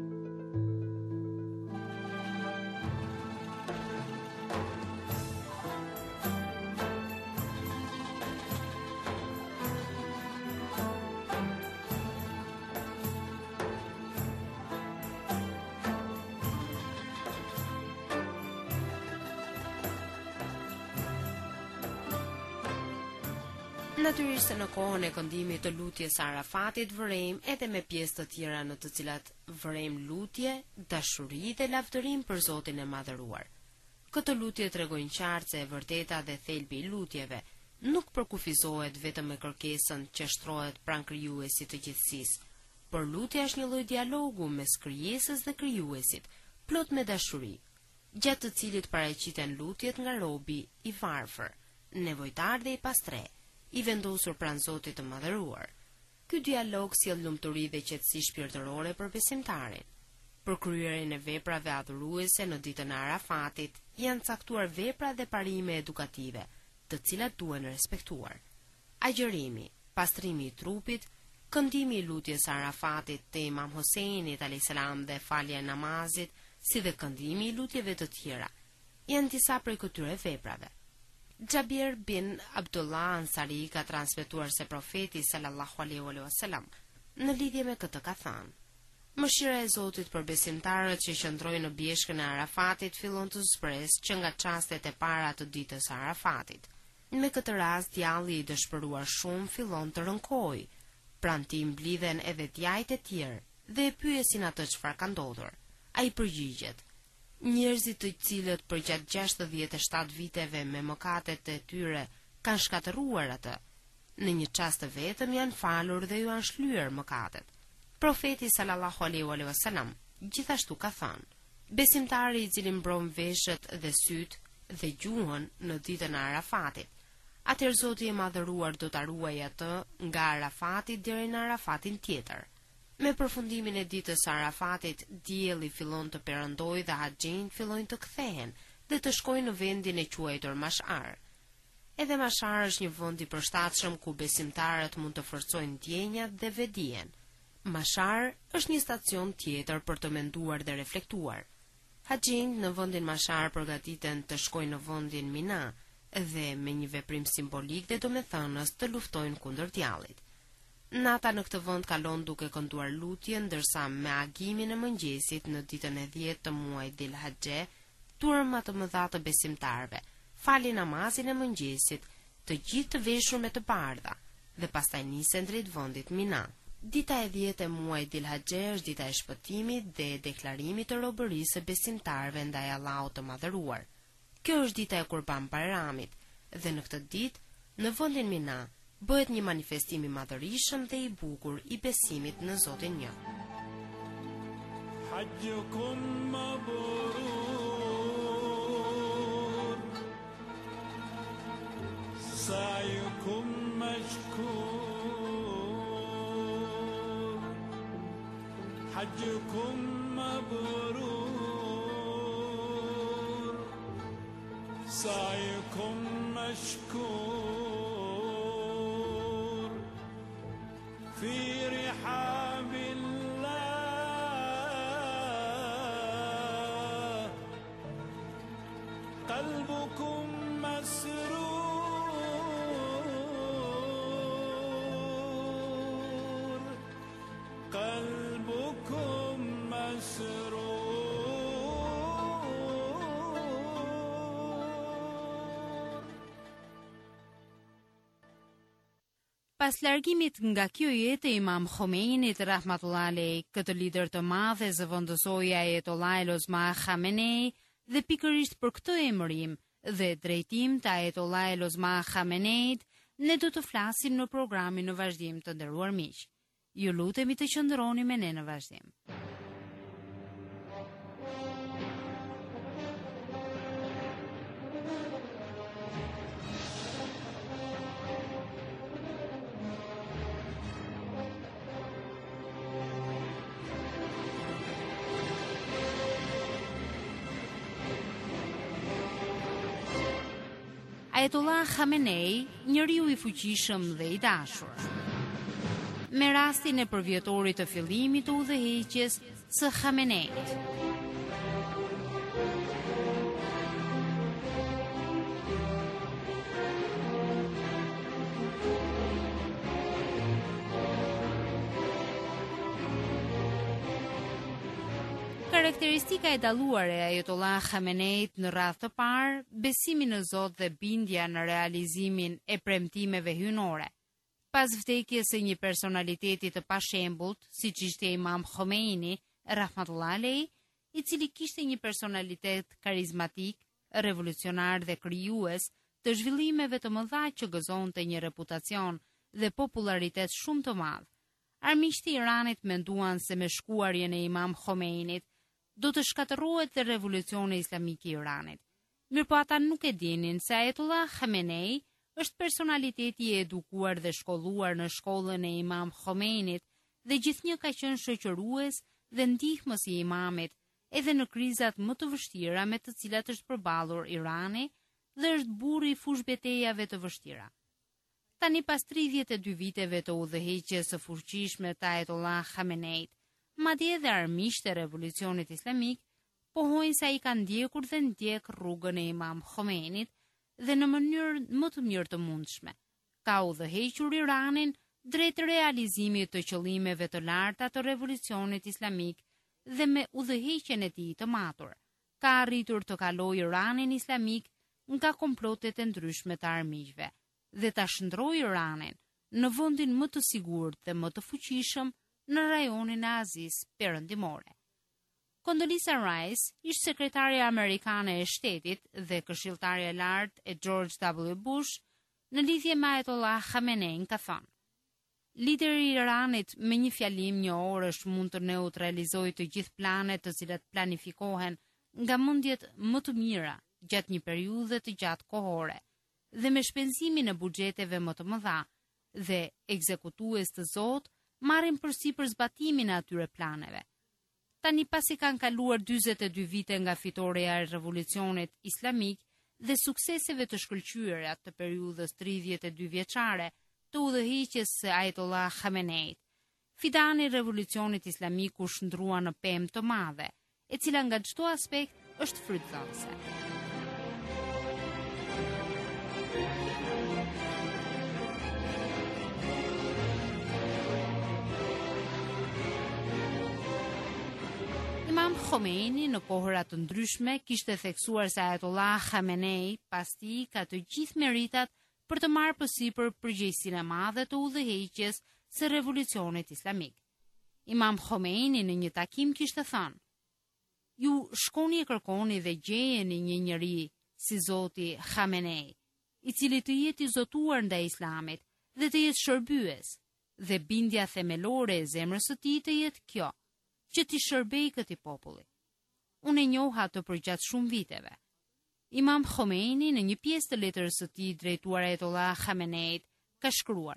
Natyrisht se në kohën e këndimit të lutjes Arafatit vërejmë edhe me pjesë të tjera në të cilat vërejmë lutje, dashuri dhe lavdërim për Zotin e Madhëruar. Këtë lutje tregojnë qartë se e vërteta dhe thelbi i lutjeve nuk përkufizohet vetëm me kërkesën që shtrohet pranë krijuesit të gjithësisë, por lutja është një lloj dialogu mes krijesës dhe krijuesit, plot me dashuri, gjatë të cilit paraqiten lutjet nga robi i varfër, nevojtar dhe i pastre, i vendosur pranë Zotit të Madhëruar. Ky dialog sjell lumturi dhe qetësi shpirtërore për besimtarin. Për kryerjen e veprave adhuruese në ditën e Arafatit janë caktuar vepra dhe parime edukative, të cilat duhen respektuar. Agjërimi, pastrimi i trupit, këndimi i lutjes së Arafatit te Imam Hoseinit a.s. dhe falja e namazit, si dhe këndimi i lutjeve të tjera, janë disa prej këtyre veprave. Xhabir bin Abdullah Ansari ka transmetuar se profeti sallallahu alaihi wasallam në lidhje me këtë ka thënë: Mëshira e Zotit për besimtarët që qëndrojnë në bjeshkën e Arafatit fillon të zbresë që nga çastet e para të ditës së Arafatit. Me këtë rast djalli i dëshpëruar shumë fillon të rënkojë. Pranë tij mblidhen edhe djajt e tjerë dhe e pyesin atë çfarë ka ndodhur. Ai përgjigjet: Njerëzit të cilët për gjatë 67 viteve me mëkatet e tyre kanë shkatëruar atë, në një çast të vetëm janë falur dhe ju janë shlyer mëkatet. Profeti sallallahu alaihi wasallam gjithashtu ka thënë: Besimtari i cili mbron veshët dhe syt dhe gjuhën në ditën e Arafatit, atëherë Zoti i Madhëruar do ta ruajë atë nga Arafati deri në Arafatin tjetër. Me përfundimin e ditës së Arafatit, dielli fillon të perëndojë dhe haxhinjt fillojnë të kthehen dhe të shkojnë në vendin e quajtur Mash'ar. Edhe Mash'ar është një vend i përshtatshëm ku besimtarët mund të forcojnë ndjenjat dhe vetdijen. Mash'ar është një stacion tjetër për të menduar dhe reflektuar. Haxhinjt në vendin Mash'ar përgatiten të shkojnë në vendin Mina dhe me një veprim simbolik dhe domethënës të luftojnë kundër djallit. Nata në këtë vend kalon duke kënduar lutje, ndërsa me agimin e mëngjesit në ditën e 10 të muajit Dhul-Hijje, turma të mëdha të besimtarëve falin namazin e mëngjesit, të gjithë të veshur me të bardha, dhe pastaj nisen drejt vendit Mina. Dita e 10 e muajit Dhul-Hijje është dita e shpëtimit dhe deklarimit të robërisë së besimtarëve ndaj Allahut të Madhëruar. Kjo është dita e Kurban Bayramit dhe në këtë ditë, në vendin Mina, bëhet një manifestim i madhërisëm dhe i bukur i besimit në Zotin një. Hajjukum mabrur, sa'yukum mashkur, hajjukum mabrur, sa'yukum mashkur. في رحاب الله قلبكم مسرور قلبكم مسرور. Pas largimit nga kjo jetë e Imam Khomeinit rahmatullahi alejhi, këtë lider të madh e zëvendësoi Ayatollah Elozma Khamenei dhe pikërisht për këtë emërim dhe drejtim të Ayatollah Elozma Khameneit, ne do të flasim në programin në vazhdim të nderuar miq. Ju lutemi të qëndroni me ne në vazhdim. Ayatollah Khamenei, njeriu i fuqishëm dhe i dashur. Me rastin e përvjetorit të fillimit të udhëheqjes së Khameneit. Karakteristika e dalluar e Ayatollah Khameneit në radhë të parë, besimi në Zot dhe bindja në realizimin e premtimeve hyjnore. Pas vdekjes së një personaliteti të pashembullt, siç ishte Imam Khomeini, rahmatullahi alejhi, i cili kishte një personalitet karizmatik, revolucionar dhe krijues të zhvillimeve të mëdha që gëzonte një reputacion dhe popularitet shumë të madh, Armiqtë e Iranit menduan se me shkuarjen e Imam Khomeinit do të shkatërrohet dhe revolucioni islamik i Iranit. Mirëpo ata nuk e dinin se Ayatollah Khamenei është personaliteti i edukuar dhe shkolluar në shkollën e Imam Khomeinit dhe gjithnjë ka qenë shoqërues dhe ndihmës i imamit, edhe në krizat më të vështira me të cilat është përballur Irani dhe është burri i fushbetejave të vështira. Tani pas 32 viteve të udhëheqjes së fuqishme të Ayatollah Khameneit, madje edhe armiqtë e revolucionit islamik pohojnë se ai ka ndjekur dhe ndjek rrugën e Imam Khomeinit dhe në mënyrë më të mirë të mundshme. Ka udhëhequr Iranin drejt realizimit të qëllimeve të larta të revolucionit islamik dhe me udhëheqjen e tij të matur, ka arritur të kalojë Iranin islamik nga komplotet e ndryshme të armiqve dhe ta shndrojë Iranin në vendin më të sigurt dhe më të fuqishëm në rajonin e Azisë Perëndimore. Condoleezza Rice, ish sekretarja amerikane e shtetit dhe këshilltarja e lartë e George W. Bush, në lidhje me Ayatollah Khamenei ka thënë: lideri i Iranit me një fjalim një orësh mund të neutralizojë të gjithë planet të cilat planifikohen nga mendjet më të mira gjatë një periudhe të gjatë kohore dhe me shpenzimin e buxheteve më të mëdha dhe ekzekutues të Zot marrin përsipër zbatimin e atyre planeve. Tani pasi kanë kaluar 42 vite nga fitoreja e revolucionit islamik dhe sukseseve të shkëlqyera të periudhës 32 vjeçare të udhëheqjes së Ayatollah Khameneit, fidani i revolucionit islamik u shndrua në pemë të madhe, e cila nga çdo aspekt është frytëdhënëse. Imam Khomeini në kohëra të ndryshme kishte theksuar se Ayatollah Khamenei pas tij ka të gjithë meritat për të marrë përsipër përgjegjësinë e madhe të udhëheqjes së revolucionit islamik. Imam Khomeini në një takim kishte thënë: ju shkoni e kërkoni dhe gjejeni një njeri si Zoti Khamenei, i cili të jetë i zotuar ndaj Islamit dhe të jetë shërbyes, dhe bindja themelore e zemrës së tij të jetë kjo, që t'i shërbej këtij populli. Unë e njoh atë për gjatë shumë viteve. Imam Khomeini në një pjesë të letrës së tij drejtuar Ayatollah Khameneit ka shkruar: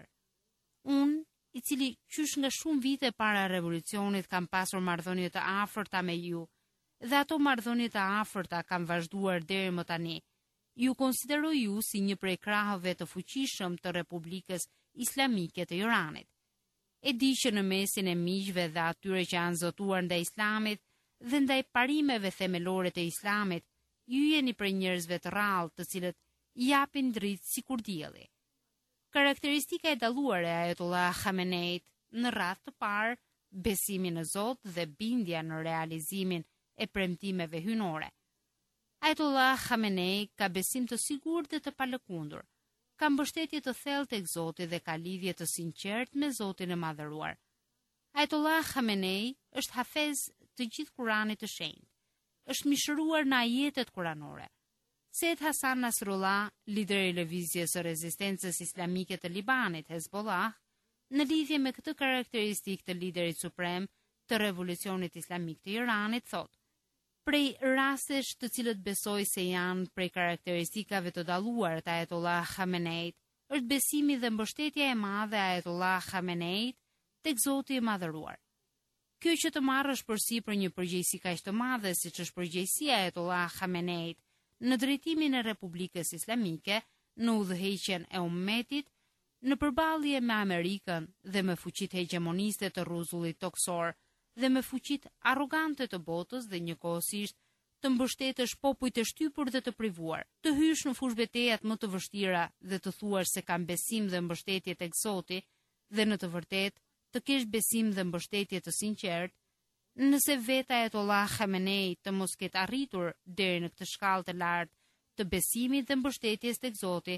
unë, i cili qysh nga shumë vite para revolucionit kam pasur marrëdhënie të afërta me ju, dhe ato marrëdhënie të afërta kanë vazhduar deri më tani, ju konsideroj ju si një prej krahëve të fuqishëm të Republikës Islamike të Iranit. E di që në mesin e miqve dhe atyre që janë zotuar ndaj Islamit dhe ndaj parimeve themelore të Islamit, ju jeni prej njerëzve të rrallë të cilët i japin dritë sikur dielli. Karakteristika e dalluar e Ayatollah Khameneit në radhë të parë, besimi në Zot dhe bindja në realizimin e premtimeve hyjnore. Ayatollah Khamenei ka besim të sigurt dhe të palëkundur, ka mbështetje të thellë tek Zoti dhe ka lidhje të sinqertë me Zotin e Madhëruar. Ayatollah Khamenei është hafez të gjithë Kuranit të shenjtë. Është mishëruar në ajetet kuranore. Said Hasan Nasrullah, lideri i lëvizjes së rezistencës islamike të Libanit, Hezbollah, në lidhje me këtë karakteristikë të liderit suprem të revolucionit islamik të Iranit, thotë: prej rastesh të cilët besoj se janë prej karakteristikave të dalluara të Ayatollah Khameneit, është besimi dhe mbështetja e madhe e Ayatollah Khameneit tek Zoti i Madhëruar. Kjo që të marrësh përsipër një përgjegjësi kaq të madhe siç është përgjegjësia e Ayatollah Khameneit në drejtimin e Republikës Islamike, në udhëheqjen e ummetit, në përballje me Amerikën dhe me fuqitë hegemoniste të rruzullit toksor dhe me fuqitë arrogante të botës dhe njëkohësisht të mbështetësh popujt të shtypur dhe të privuar, të hysh në fushbetejat më të vështira dhe të thuash se kam besim dhe mbështetje tek Zoti dhe në të vërtetë të kesh besim dhe mbështetje të sinqert, nëse vetë Ayatollah Khamenei të mos ketë arritur deri në këtë shkallë të lartë të besimit dhe mbështetjes tek Zoti,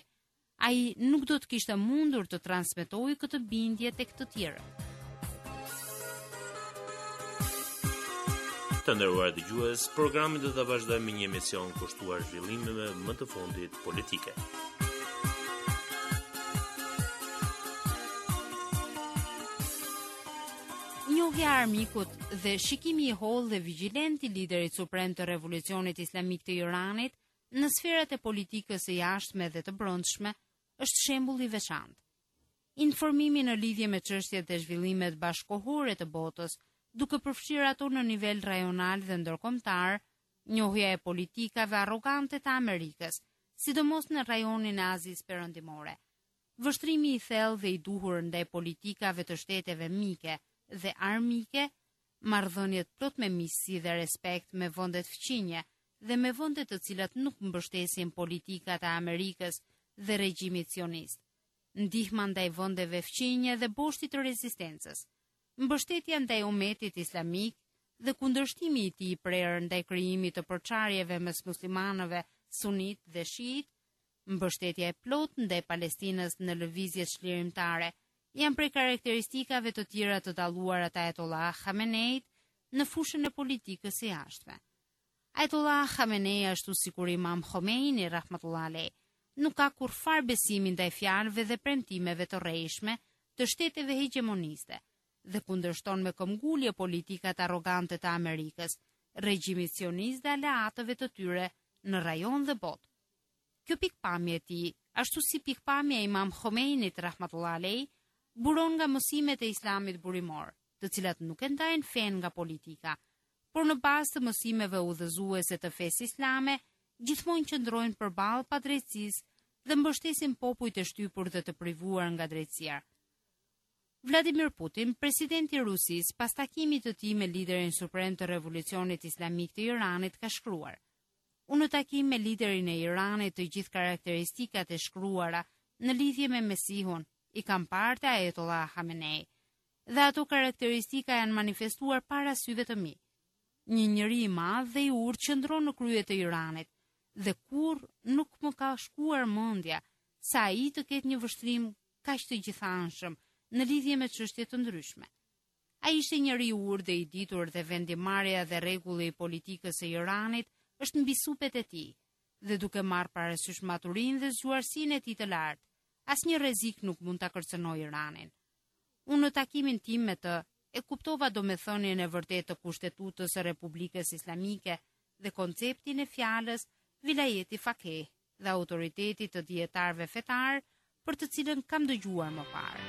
ai nuk do të kishte mundur të transmetojë këtë bindje tek të tjerët. Të nderuar dëgjues, programin do ta vazhdojmë me një emision kushtuar zhvillimeve më të fundit politike. Njohja e armikut dhe shikimi i hollë dhe vigjilent i liderit suprem të revolucionit islamik të Iranit në sferat e politikës së jashtme dhe të brendshme është shembull i veçantë. Informimi në lidhje me çështjet dhe zhvillimet bashkëkohore të botës, duke përfshirë ato në nivel rajonal dhe ndërkombëtar, njohja e politikave arrogante të Amerikës, sidomos në rajonin e Azisë Perëndimore, vështrimi i thellë dhe i duhur ndaj politikave të shteteve mike dhe armike, marrëdhëniet plot me miqësi dhe respekt me vendet fqinje dhe me vende të cilat nuk mbështesin politikat e Amerikës dhe regjimit sionist, ndihma ndaj vendeve fqinje dhe boshti të rezistencës, mbështetja ndaj umetit islamik dhe kundërshtimi i tij i prerë ndaj krijimit të përçarjeve mes muslimanëve sunit dhe shiit, mbështetja e plotë ndaj Palestinës në lëvizjet çlirimtare, janë prej karakteristikave të tjera të dalluara të Ajatollah Khameneit në fushën e politikës së jashtme. Ajatollah Khamenei, ashtu sikur Imam Khomeini rahmatullah alej, nuk ka kurfar besimi ndaj fjalëve dhe premtimeve të rrejshme të shteteve hegemoniste dhe kundërshton me këmbgulje politikat arrogante të Amerikës, regjimit sionist dhe aleatëve të tyre në rajon dhe botë. Kjo pikpamje e tij, ashtu si pikpamja e Imam Khomeinit rahmatullah alej, buron nga mësimet e Islamit burimor, të cilat nuk e ndajnë fen nga politika, por në bazë të mësimeve udhëzuese të fesë islame, gjithmonë qëndrojnë përballë padrejtësisë dhe mbështesin popujt e shtypur dhe të privuar nga drejtësia. Vladimir Putin, presidenti i Rusisë, pas takimit të tij me liderin suprem të revolucionit islamik të Iranit, ka shkruar: "Unë në takim me liderin e Iranit të gjithë karakteristikat e shkruara në lidhje me Mesihun i kam parë te Ajatollah Khamenei, dhe ato karakteristika janë manifestuar para syve të mi. Një njeri i madh dhe i urtë qëndron në krye të Iranit, dhe kur nuk më ka shkuar mendja sa ai të ketë një vështrim kaq të gjithanshëm në lidhje me çështje të ndryshme. Ai ishte njeri i urtë dhe i ditur dhe vendimarrja dhe rregulli i politikës së Iranit është mbi supet e tij, dhe duke marrë parasysh maturinë dhe zgjuarsinë e tij të lartë, asnjë rrezik nuk mund ta kërcënojë Iranin. Unë në takimin tim me të e kuptova domethënien e vërtetë të Kushtetutës së Republikës Islamike dhe konceptin e fjalës vilayeti faqih dhe autoritetit të dietarëve fetar, për të cilën kam dëgjuar më parë."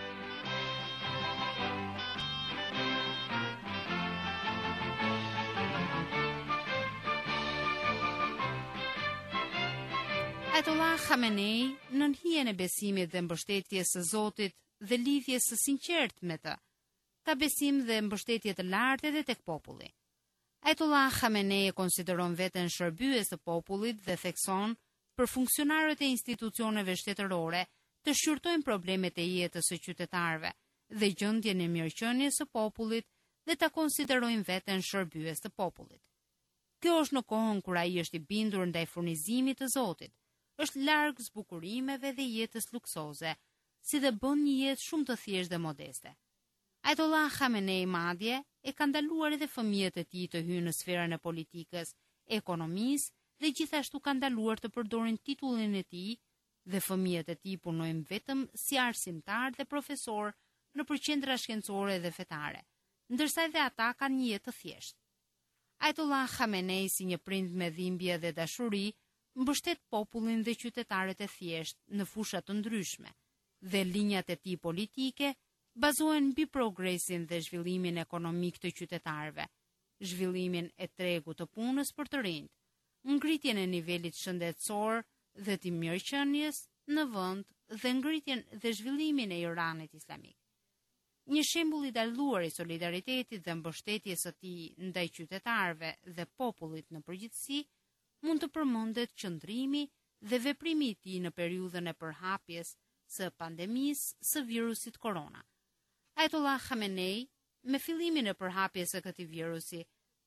Ajatollah Khamenei, nën hijen e besimit dhe mbështetjes së Zotit dhe lidhjes së sinqertë me të, ka besim dhe mbështetje të lartë edhe tek populli. Ajatollah Khamenei e konsideron veten shërbyes të popullit dhe thekson për funksionarët e institucioneve shtetërore të shqyrtojnë problemet e jetës së qytetarëve dhe gjendjen e mirëqenies së popullit dhe ta konsiderojnë veten shërbyes të popullit. Kjo është në kohën kur ai është i bindur ndaj furnizimit të Zotit, është larg zbukurimeve dhe jetës luksoze, si dhe bën një jetë shumë të thjeshtë dhe modeste. Ajatollah Khamenei madje e ka ndaluar edhe fëmijët e tij të hyjnë në sferën e politikës, ekonomisë dhe gjithashtu ka ndaluar të përdorin titullin e tij dhe fëmijët e tij punojnë vetëm si arsimtar dhe profesor në përqendra shkencore dhe fetare, ndërsa edhe ata kanë një jetë të thjeshtë. Ajatollah Khamenei, si një prind me dhimbje dhe dashuri, mbështet popullin dhe qytetarët e thjeshtë në fusha të ndryshme, dhe linjat e tij politike bazohen mbi progresin dhe zhvillimin ekonomik të qytetarëve, zhvillimin e tregut të punës për të rinjt, ngritjen e nivelit shëndetësor dhe të mirëqenies në vend dhe ngritjen dhe zhvillimin e Iranit islamik. Një shembull i dalluar i solidaritetit dhe mbështetjes së tij ndaj qytetarëve dhe popullit në përgjithësi mund të përmendet qëndrimi dhe veprimi i tij në periudhën e përhapjes së pandemisë së virusit korona. Ajatollah Khamenei, me fillimin e përhapjes së këtij virusi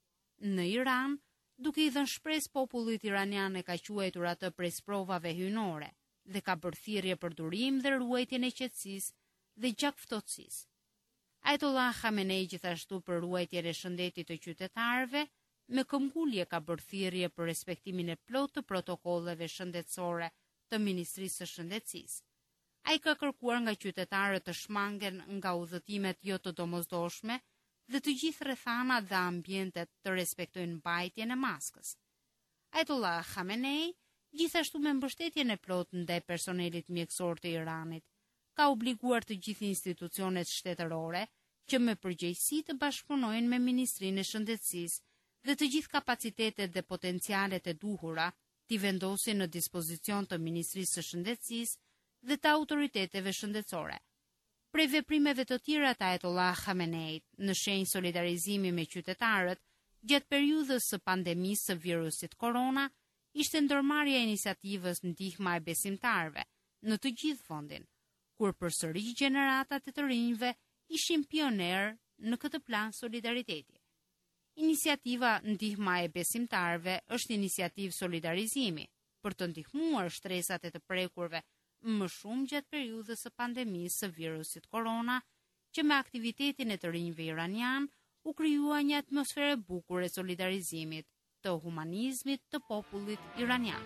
në Iran, duke i dhënë shpresë popullit iranian, e ka quajtur atë prej sprovave hyjnore dhe ka bërë thirrje për durim dhe ruajtjen e qetësisë dhe gjakftotësisë. Ajatollah Khamenei gjithashtu për ruajtjen e shëndetit të qytetarëve, me këmbgulje ka bërë thirrje për respektimin e plotë të protokolleve shëndetësore të Ministrisë së Shëndetësisë. Ai ka kërkuar nga qytetarët të shmangen nga udhëtimet jo të domosdoshme dhe të gjithë rrethanat dhe ambientet të respektojnë mbajtjen e maskës. Ajatollah Khamenei, gjithashtu me mbështetjen e plotë ndaj personelit mjekësor të Iranit, ka obliguar të gjithë institucionet shtetërore që me përgjegjësi të bashkëpunojnë me Ministrinë e Shëndetësisë dhe të gjithë kapacitetet dhe potencialet e duhura t'i vendosin në dispozicion të Ministrisë së Shëndetësisë dhe të autoriteteve shëndetësore. Prej veprimeve të tjera të Ajatollah Khameneit në shenjë solidarizimi me qytetarët gjatë periudhës së pandemisë së virusit korona, ishte ndërmarrja e iniciativës ndihma e besimtarëve në të gjithë vendin, kur përsëri gjeneratat e të rinjve ishin pioner në këtë plan solidariteti. Iniciativa ndihma e besimtarëve është iniciativë solidarizimi për të ndihmuar shtresat e të prekurve më shumë gjatë periudhës së pandemisë së virusit korona, që me aktivitetin e të rinjve iranian u krijua një atmosferë e bukur e solidarizimit, të humanizmit të popullit iranian.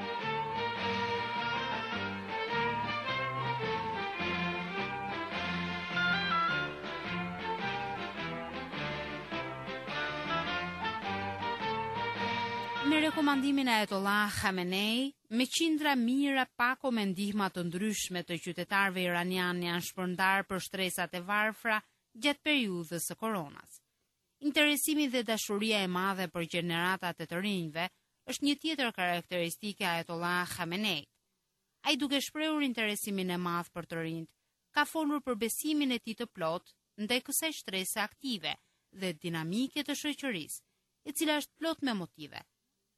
Me rekomandimin e Ajatollah Khamenei, me qindra mijëra pako me ndihma të ndryshme të qytetarëve iranian janë shpërndar për shtresat e varfra gjatë periudhës së koronas. Interesimi dhe dashuria e madhe për gjeneratat e të rinjve është një tjetër karakteristike e Ajatollah Khamenei. Ai duke shprehur interesimin e madh për të rinjt, ka folur për besimin e tij të plotë ndaj kësaj shtrese aktive dhe dinamike të shoqërisë, e cila është plot me motive.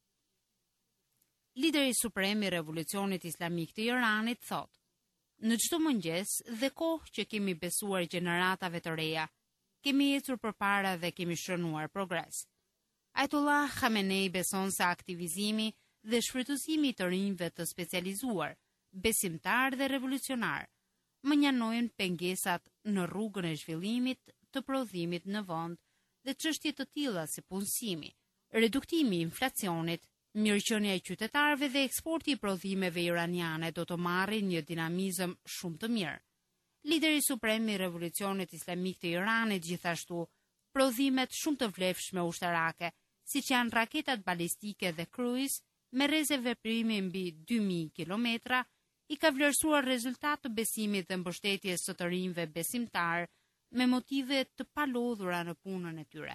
Lideri suprem i Revolucionit Islamik të Iranit thot: "Në çdo mëngjes dhe kohë që kemi besuar gjeneratave të reja, kemi ecur përpara dhe kemi shënuar progres." Ajatollah Khamenei beson se aktivizimi dhe shfrytëzimi i të rinjve të specializuar, besimtar dhe revolucionar, më njanojnë pengesat në rrugën e zhvillimit të prodhimit në vend dhe çështje të tilla si punësimi, reduktimi i inflacionit, mirëqenia e qytetarëve dhe eksporti i prodhimeve iraniane do të marrin një dinamizëm shumë të mirë. Lideri suprem i Revolucionit Islamik të Iranit gjithashtu, prodhimet shumë të vlefshme ushtarake, siç janë raketat balistike dhe kruiz, me rrezë veprimi mbi 2000 kilometra, i ka vlerësuar rezultat të besimit dhe mbështetjes së të rinjve besimtar me motive të palodhura në punën e tyre.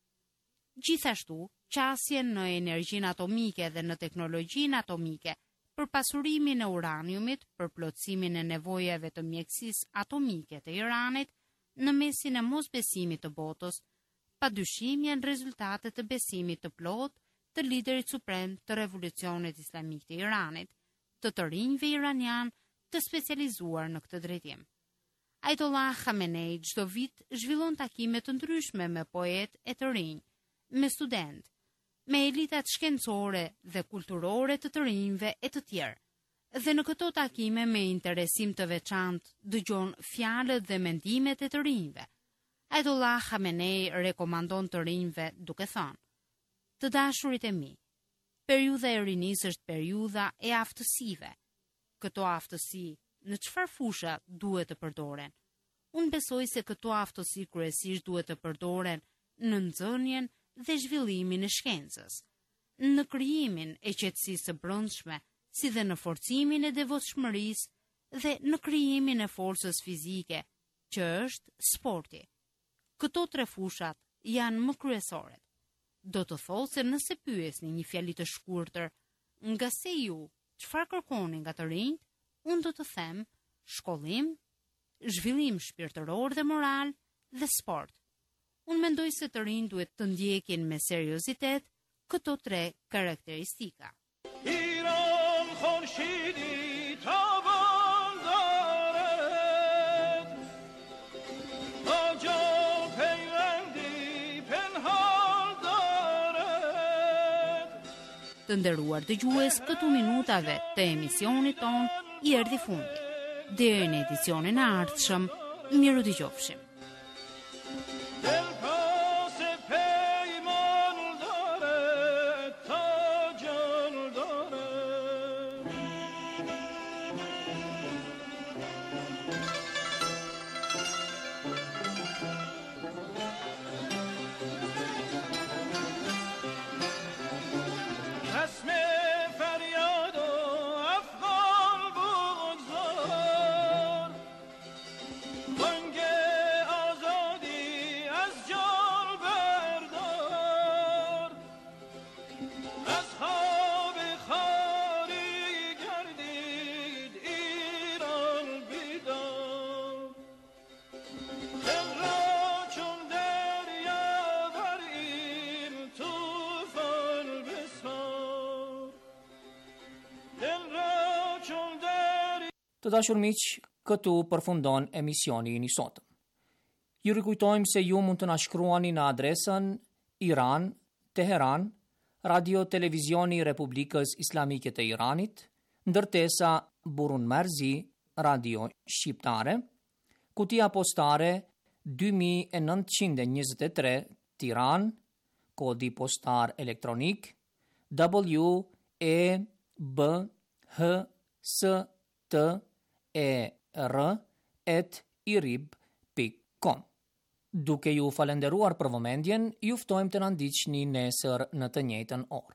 Gjithashtu, qasjen në energjinë atomike dhe në teknologjinë atomike, për pasurimin e uraniumit, për plotësimin e nevojave të mjekësisë atomike të Iranit, në mesin e mosbesimit të botës, padyshim janë rezultate të besimit të plotë të liderit suprem të Revolucionit Islamik të Iranit, të rinjve iranian të specializuar në këtë drejtim. Ajatollah Khamenei çdo vit zhvillon takime të ndryshme me poetë e të rinj, me student, me elitat shkencore dhe kulturore të rinjve e të tjerë. Dhe në këto takime me interesim të veçantë dëgjon fjalët dhe mendimet e të rinjve. Ajatollah Khamenei rekomandon të rinjve duke thënë: "Të dashurit e mi, periudha e rinisë është periudha e aftësive. Këto aftësi në çfarë fusha duhet të përdoren? Unë besoj se këto aftësi kryesisht duhet të përdoren në nxënien dhe zhvillimin e shkencës, në krijimin e qetësisë së brendshme, si dhe në forcimin e devotshmërisë dhe në krijimin e forcës fizike, që është sporti. Këto tre fushat janë më kryesoret. Do të thotë se nëse pyesni një fjali të shkurtër, nga se ju, çfarë kërkoni nga të rinjt, unë do të them shkollim, zhvillim shpirtëror dhe moral dhe sport. Unë mendoj se të rinjt duhet të ndjekin me seriozitet këto tre karakteristika." ایران خورشیدی تابان دارد آجا پیوندی پنهان دارد. Të nderuar dëgjues, këtu minutave të emisionit ton i erdhi fundi. Deri në edicionin e ardhshëm, miru dëgjofshim. Të dashur miq, këtu përfundon emisioni i sotëm. Ju rikujtojmë se ju mund të na shkruani në adresën Iran, Teheran, Radio Televizioni Republikës Islamike të Iranit, ndërtesa Burun Marzi, Radio Shqiptare, kutia postare 2923 Tiran, kodi postar elektronik WEBSTER@irib.com. Duke ju falenderuar për vëmendjen, ju ftojmë të na ndiqni nesër në të njëjtën orë.